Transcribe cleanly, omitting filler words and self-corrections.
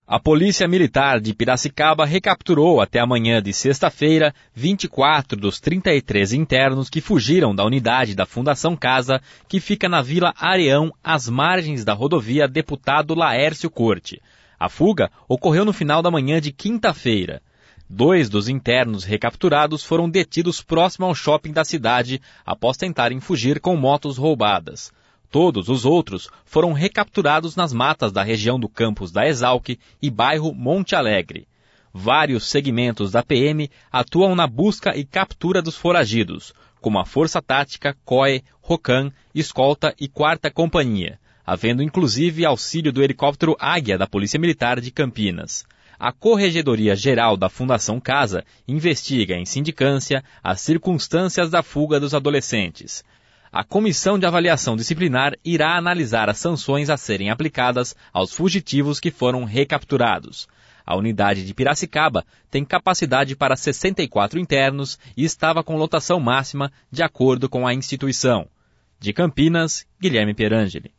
A Polícia Militar de Piracicaba recapturou até a manhã de sexta-feira 24 dos 33 internos que fugiram da unidade da Fundação Casa, que fica na Vila Areão, às margens da rodovia Deputado Laércio Corte. A fuga ocorreu no final da manhã de quinta-feira. 2 dos internos recapturados foram detidos próximo ao shopping da cidade após tentarem fugir com motos roubadas. Todos os outros foram recapturados nas matas da região do campus da Exalc e bairro Monte Alegre. Vários segmentos da PM atuam na busca e captura dos foragidos, como a Força Tática, COE, ROCAM, Escolta e 4ª Companhia, havendo inclusive auxílio do helicóptero Águia da Polícia Militar de Campinas. A Corregedoria Geral da Fundação Casa investiga em sindicância as circunstâncias da fuga dos adolescentes. A Comissão de Avaliação Disciplinar irá analisar as sanções a serem aplicadas aos fugitivos que foram recapturados. A unidade de Piracicaba tem capacidade para 64 internos e estava com lotação máxima de acordo com a instituição. De Campinas, Guilherme Perangeli.